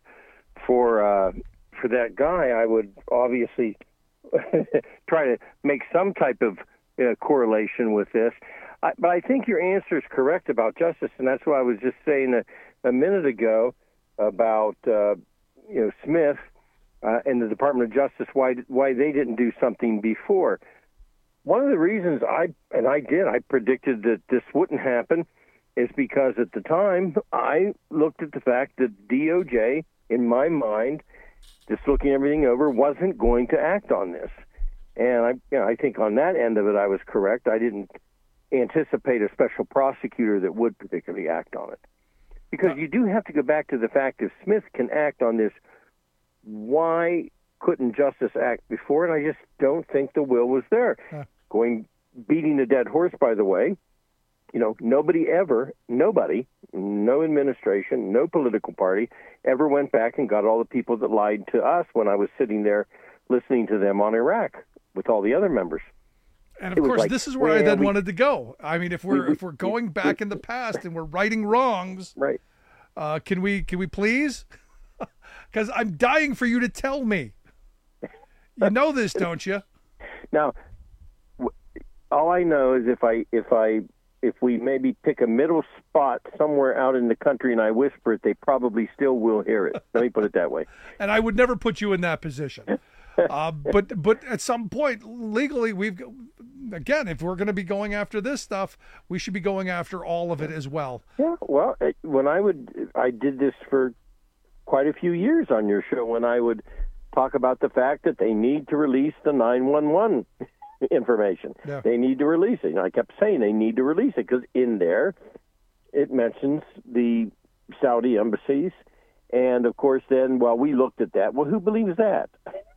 that guy, I would obviously try to make some type of correlation with this. But I think your answer is correct about justice, and that's what I was just saying a minute ago about Smith and the Department of Justice, why they didn't do something before. One of the reasons I predicted that this wouldn't happen is because at the time I looked at the fact that DOJ, in my mind, just looking everything over, wasn't going to act on this. And I think on that end of it, I was correct. I didn't anticipate a special prosecutor that would particularly act on it. Because you do have to go back to the fact if Smith can act on this, why couldn't justice act before? And I just don't think the will was there. Beating a dead horse, by the way, nobody, no administration, no political party ever went back and got all the people that lied to us when I was sitting there listening to them on Iraq with all the other members. And of course, this is where I then wanted to go. I mean, if we're going back in the past and we're righting wrongs, right? Can we please? Because I'm dying for you to tell me. You know this, don't you? Now, all I know is if we maybe pick a middle spot somewhere out in the country and I whisper it, they probably still will hear it. Let me put it that way. And I would never put you in that position. But at some point, legally, if we're going to be going after this stuff, we should be going after all of it as well. Yeah, well, I did this for quite a few years on your show when I would talk about the fact that they need to release the 911 information. Yeah. They need to release it. And I kept saying they need to release it because in there it mentions the Saudi embassies. And, of course, then, we looked at that. Well, who believes that?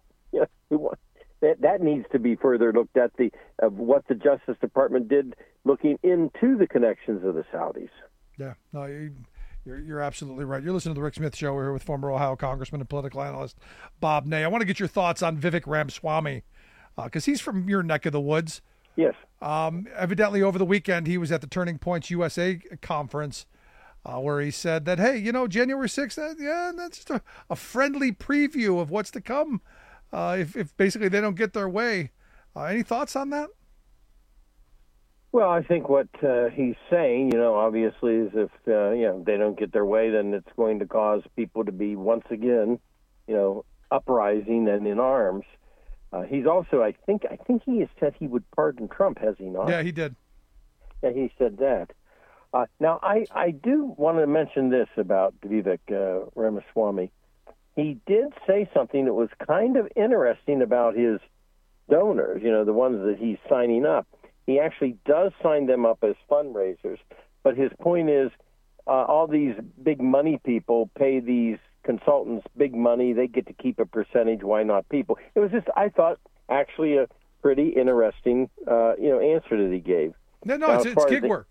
That needs to be further looked at, of what the Justice Department did looking into the connections of the Saudis. Yeah, no, you're absolutely right. You're listening to the Rick Smith Show. We're here with former Ohio Congressman and political analyst Bob Ney. I want to get your thoughts on Vivek Ramaswamy because he's from your neck of the woods. Yes. Evidently, over the weekend, he was at the Turning Points USA conference where he said that, hey, January 6th, that's just a friendly preview of what's to come if basically they don't get their way. Any thoughts on that? Well, I think what he's saying, obviously, is if they don't get their way, then it's going to cause people to be once again, uprising and in arms. He's also, I think he has said he would pardon Trump, has he not? Yeah, he did. Yeah, he said that. Now, I do want to mention this about Vivek Ramaswamy. He did say something that was kind of interesting about his donors, the ones that he's signing up. He actually does sign them up as fundraisers, but his point is all these big money people pay these consultants big money. They get to keep a percentage. Why not people? It was just, I thought, actually a pretty interesting, answer that he gave. No, it's gig work.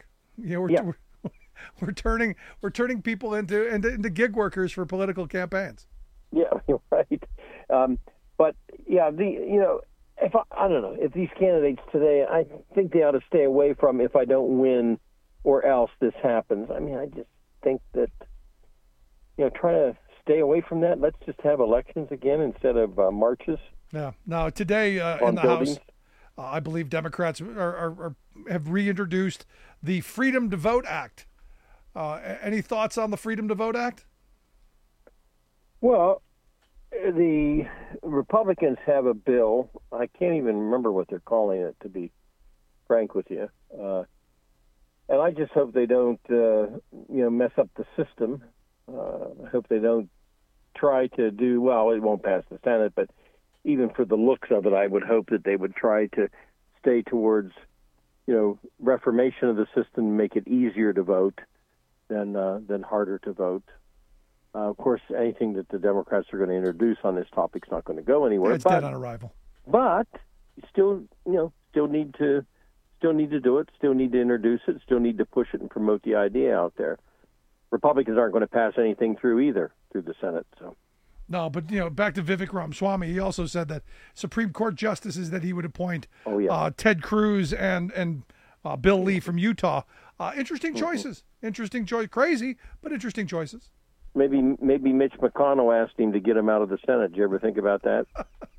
We're turning people into gig workers for political campaigns. Yeah, you're right. But yeah, I don't know if these candidates today, I think they ought to stay away from if I don't win or else this happens. I mean, I just think that try to stay away from that. Let's just have elections again instead of marches. Yeah. Now today in the House, I believe Democrats have reintroduced the Freedom to Vote Act. Any thoughts on the Freedom to Vote Act? Well, the Republicans have a bill. I can't even remember what they're calling it, to be frank with you. And I just hope they don't, mess up the system. I hope they don't try to do, well, it won't pass the Senate, but even for the looks of it, I would hope that they would try to stay towards, reformation of the system, make it easier to vote than harder to vote. Of course, anything that the Democrats are going to introduce on this topic is not going to go anywhere. It's dead on arrival. But still need to do it. Still need to introduce it. Still need to push it and promote the idea out there. Republicans aren't going to pass anything through either through the Senate. So. No, but back to Vivek Ramaswamy, he also said that Supreme Court justices that he would appoint, Ted Cruz and Bill Lee from Utah. Interesting choices. Interesting choice. Crazy, but interesting choices. Maybe Mitch McConnell asked him to get him out of the Senate. Did you ever think about that?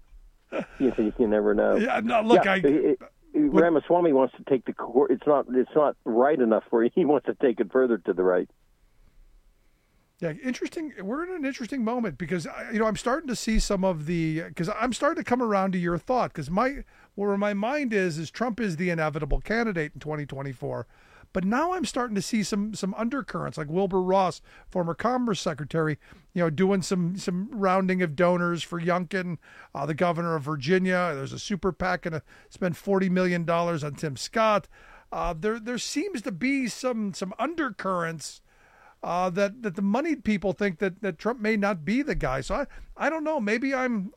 You never know. Yeah, no, look, Ramaswamy wants to take the court. It's not right enough for him. He wants to take it further to the right. Yeah, interesting. We're in an interesting moment because I'm starting to see some of because I'm starting to come around to your thought because where my mind is Trump is the inevitable candidate in 2024. But now I'm starting to see some undercurrents, like Wilbur Ross, former Commerce Secretary, doing some rounding of donors for Youngkin, the governor of Virginia. There's a super PAC going to spend $40 million on Tim Scott. There seems to be some undercurrents that the moneyed people think that Trump may not be the guy. So I don't know. Maybe I'm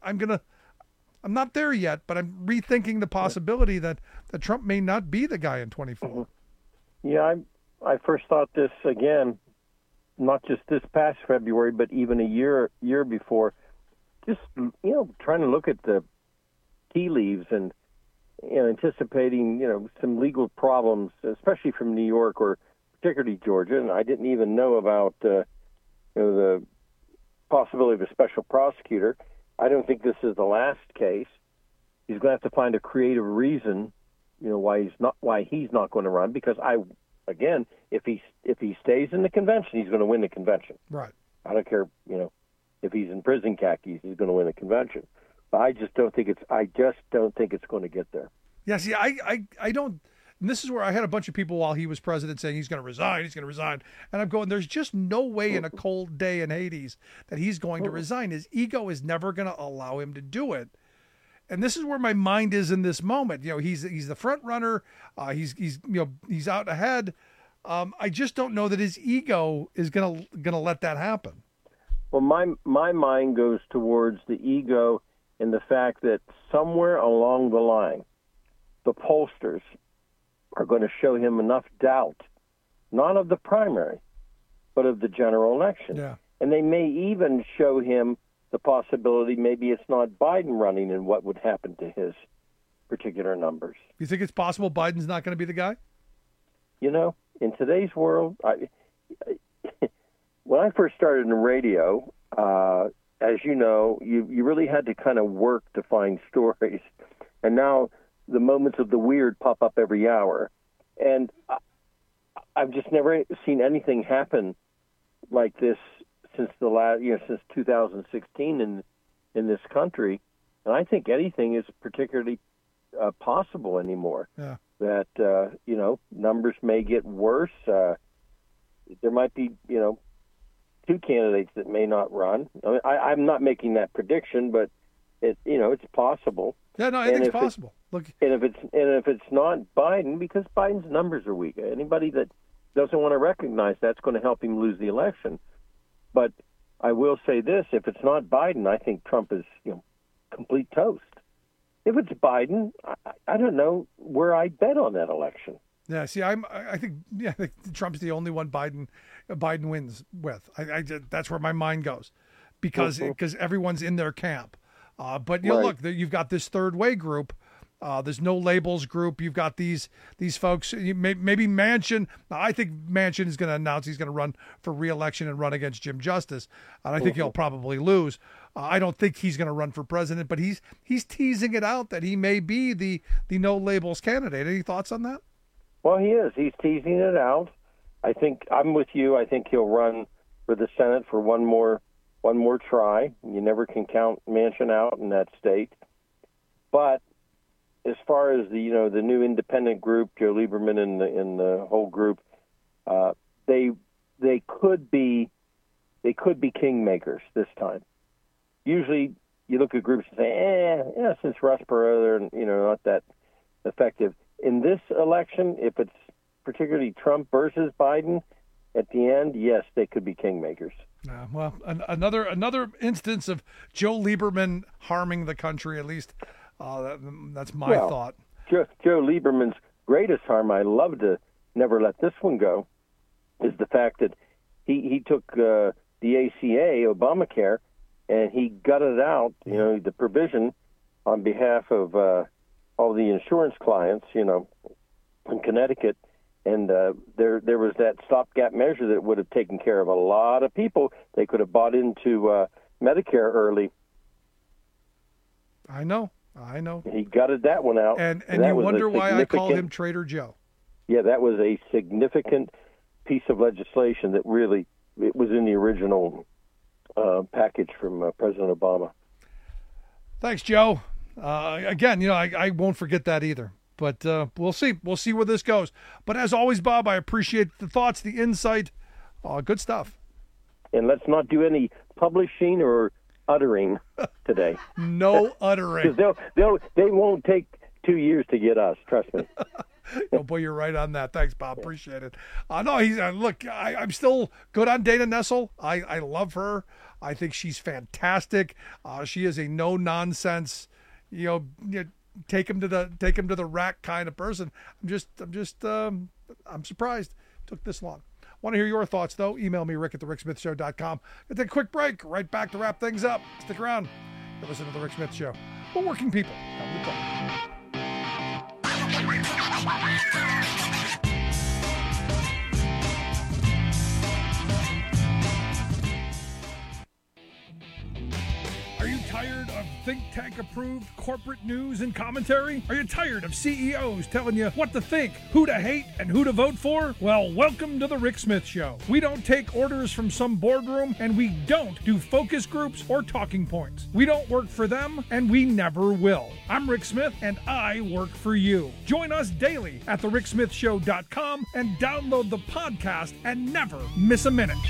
not there yet, but I'm rethinking the possibility that Trump may not be the guy in 24. Mm-hmm. Yeah, I first thought this again, not just this past February, but even a year before. Just trying to look at the tea leaves and anticipating some legal problems, especially from New York or particularly Georgia. And I didn't even know about the possibility of a special prosecutor. I don't think this is the last case. He's going to have to find a creative reason. Why he's not going to run, because if he stays in the convention, he's going to win the convention. Right. I don't care, if he's in prison khakis, he's going to win the convention. But I just don't think it's going to get there. Yeah, see, I don't. And this is where I had a bunch of people while he was president saying he's going to resign. And I'm going, there's just no way in a cold day in Hades that he's going to resign. His ego is never going to allow him to do it. And this is where my mind is in this moment. He's the front runner. He's out ahead. I just don't know that his ego is gonna let that happen. Well, my mind goes towards the ego and the fact that somewhere along the line, the pollsters are going to show him enough doubt, not of the primary, but of the general election. Yeah. And they may even show him the possibility maybe it's not Biden running and what would happen to his particular numbers. You think it's possible Biden's not going to be the guy? In today's world, when I first started in radio, as you know, you really had to kind of work to find stories. And now the moments of the weird pop up every hour. And I've just never seen anything happen like this since since 2016 in this country, and I think anything is particularly possible anymore. Yeah. That numbers may get worse. there might be, two candidates that may not run. I mean, I'm not making that prediction, but it's possible. Yeah, no, I think it's possible. Look, and if it's not Biden, because Biden's numbers are weak. Anybody that doesn't want to recognize that's going to help him lose the election. But I will say this: if it's not Biden, I think Trump is complete toast. If it's Biden, I don't know where I'd bet on that election. Yeah, see, I think Trump's the only one Biden wins with. That's where my mind goes, because everyone's in their camp. But look, you've got this third way group. There's no labels group. You've got these folks. Maybe Manchin. I think Manchin is going to announce he's going to run for re-election and run against Jim Justice, and I think he'll probably lose. I don't think he's going to run for president, but he's teasing it out that he may be the no labels candidate. Any thoughts on that? Well, he is. He's teasing it out. I think I'm with you. I think he'll run for the Senate for one more try. You never can count Manchin out in that state. But as far as the new independent group, Joe Lieberman and the whole group, they could be kingmakers this time. Usually, you look at groups and say, since Ross Perot, they're not that effective. In this election, if it's particularly Trump versus Biden, at the end, yes, they could be kingmakers. Well, another instance of Joe Lieberman harming the country, at least. That's my thought. Joe Lieberman's greatest harm, I love to never let this one go, is the fact that he took the ACA, Obamacare, and he gutted out, the provision on behalf of all the insurance clients, in Connecticut. And there was that stopgap measure that would have taken care of a lot of people. They could have bought into Medicare early. I know. He gutted that one out. And you wonder why I call him Trader Joe. Yeah, that was a significant piece of legislation that really, it was in the original package from President Obama. Thanks, Joe. Again, I won't forget that either. But we'll see. We'll see where this goes. But as always, Bob, I appreciate the thoughts, the insight. Good stuff. And let's not do any publishing or uttering today. No uttering. Because they won't take 2 years to get us. Trust me. Oh, boy, you're right on that. Thanks, Bob. Appreciate it. No, look, I'm still good on Dana Nessel. I love her. I think she's fantastic. She is a no nonsense. Take him to the rack kind of person. I'm surprised it took this long. Want to hear your thoughts, though? Email me, rick@thericksmithshow.com. We'll take a quick break. Right back to wrap things up. Stick around. You're listening to The Rick Smith Show. We're working people. Come to talk. Are you tired of think tank approved corporate news and commentary? Are you tired of CEOs telling you what to think, who to hate, and who to vote for? Well, welcome to the Rick Smith Show. We don't take orders from some boardroom, and we don't do focus groups or talking points. We don't work for them, and we never will. I'm Rick Smith, and I work for you. Join us daily at thericksmithshow.com and download the podcast and never miss a minute.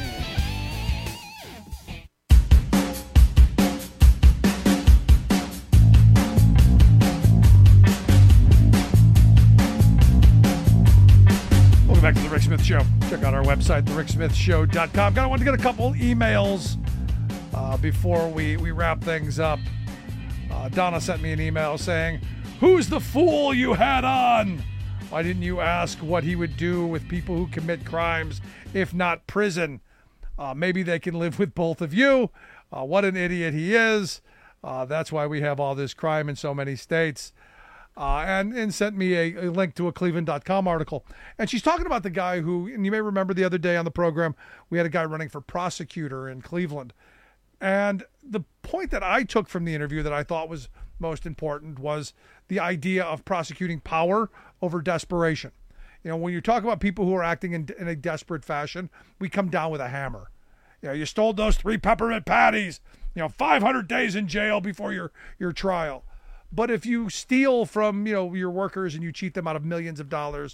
Back to the Rick Smith Show. Check out our website, thericksmithshow.com. I want to get a couple emails before we wrap things up. Donna sent me an email saying, "Who's the fool you had on? Why didn't you ask what he would do with people who commit crimes, if not prison? Maybe they can live with both of you. What an idiot he is. That's why we have all this crime in so many states." And sent me a link to a Cleveland.com article. And she's talking about the guy who, and you may remember the other day on the program, we had a guy running for prosecutor in Cleveland. And the point that I took from the interview that I thought was most important was the idea of prosecuting power over desperation. When you talk about people who are acting in a desperate fashion, we come down with a hammer. You stole those 3 peppermint patties, 500 days in jail before your trial. But if you steal from, your workers and you cheat them out of millions of dollars,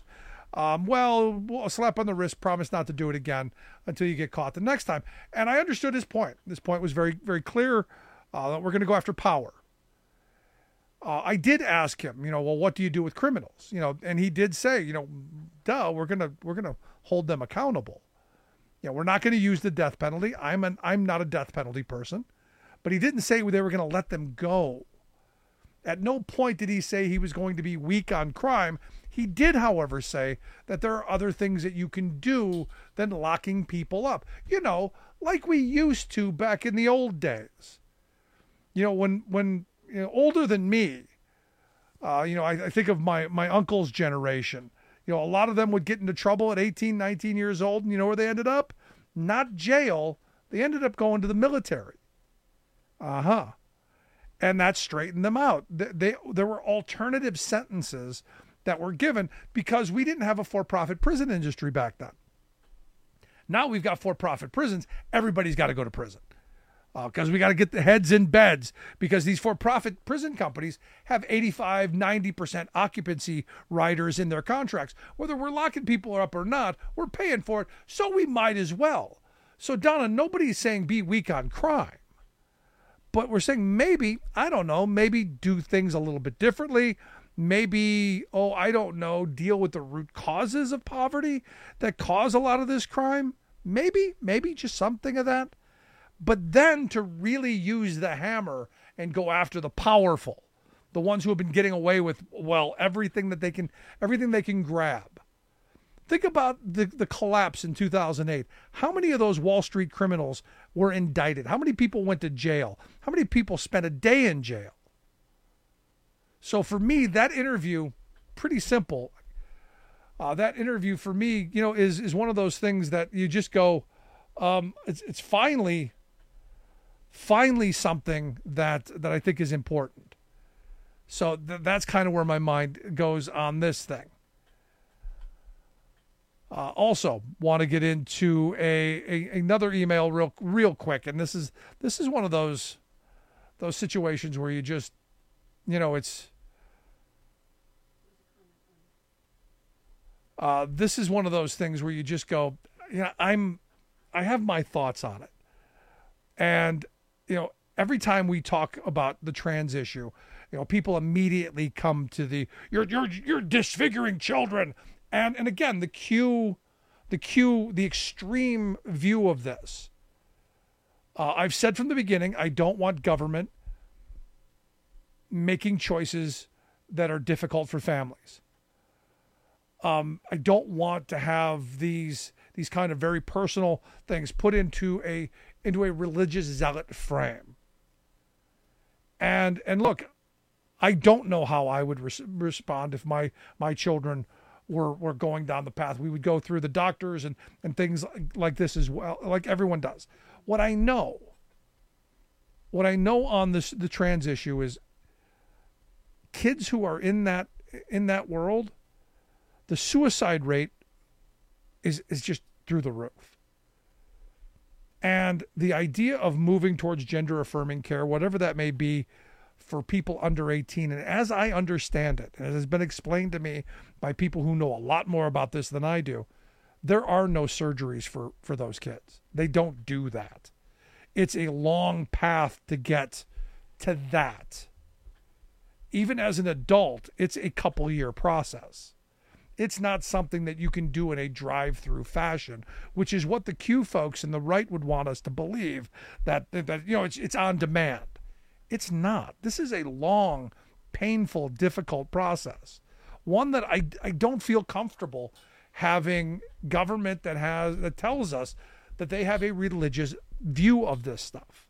well, a slap on the wrist, promise not to do it again until you get caught the next time. And I understood his point. This point was very, very clear that we're going to go after power. I did ask him, well, what do you do with criminals? And he did say, duh, we're gonna hold them accountable. We're not going to use the death penalty. I'm not a death penalty person, but he didn't say they were going to let them go. At no point did he say he was going to be weak on crime. He did, however, say that there are other things that you can do than locking people up. Like we used to back in the old days. When older than me, I think of my uncle's generation. A lot of them would get into trouble at 18, 19 years old, and you know where they ended up? Not jail. They ended up going to the military. And that straightened them out. There were alternative sentences that were given because we didn't have a for-profit prison industry back then. Now we've got for-profit prisons. Everybody's got to go to prison. Because we got to get the heads in beds, because these for-profit prison companies have 85, 90% occupancy riders in their contracts. Whether we're locking people up or not, we're paying for it, so we might as well. So, Donna, nobody's saying be weak on crime. But we're saying maybe do things a little bit differently. Maybe, deal with the root causes of poverty that cause a lot of this crime. Maybe just something of that. But then to really use the hammer and go after the powerful, the ones who have been getting away with, everything they can grab. Think about the collapse in 2008. How many of those Wall Street criminals were indicted? How many people went to jail? How many people spent a day in jail? So for me, that interview, pretty simple. That interview for me, is one of those things that you just go, it's finally something that I think is important. So that's kind of where my mind goes on this thing. Also want to get into another email real quick, and this is one of those situations where you just it's this is one of those things where you just go, I have my thoughts on it. And every time we talk about the trans issue, people immediately come to the you're disfiguring children. And again, the extreme view of this. I've said from the beginning, I don't want government making choices that are difficult for families. I don't want to have these kind of very personal things put into a religious zealot frame. And look, I don't know how I would respond if my children were going down the path. We would go through the doctors and things like this as well, like everyone does. What I know on the trans issue is kids who are in that world, the suicide rate is just through the roof. And the idea of moving towards gender affirming care, whatever that may be, for people under 18, and as I understand it, and it has been explained to me by people who know a lot more about this than I do, there are no surgeries for those kids. They don't do that. It's a long path to get to that. Even as an adult, it's a couple-year process. It's not something that you can do in a drive-through fashion, which is what the Q folks and the right would want us to believe, that it's on demand. It's not. This is a long, painful, difficult process. One that I don't feel comfortable having government that tells us that they have a religious view of this stuff.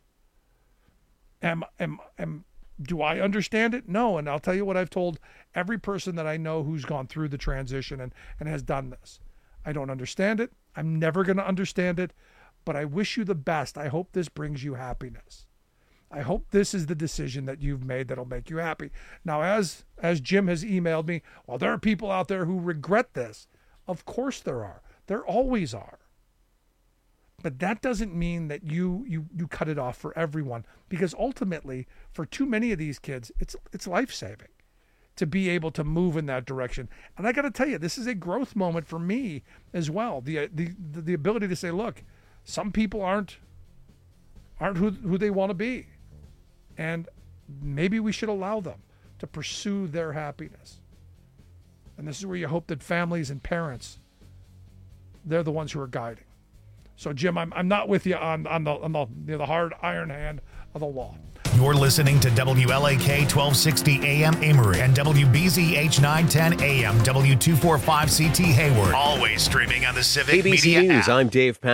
Do I understand it? No. And I'll tell you what I've told every person that I know who's gone through the transition and has done this. I don't understand it. I'm never going to understand it, but I wish you the best. I hope this brings you happiness. I hope this is the decision that you've made that'll make you happy. Now, as Jim has emailed me, well, there are people out there who regret this. Of course there are. There always are. But that doesn't mean that you cut it off for everyone, because ultimately, for too many of these kids, it's life-saving. to be able to move in that direction. And I got to tell you, this is a growth moment for me as well. The ability to say, look, some people aren't who they want to be, and maybe we should allow them to pursue their happiness. And this is where you hope that families and parents, they're the ones who are guiding. So, Jim, I'm not with you on the hard iron hand of the law. You're listening to WLAK 1260 AM Amory and WBZH 910 AM W245CT Hayward. Always streaming on the Civic ABC Media News, app. I'm Dave Pat.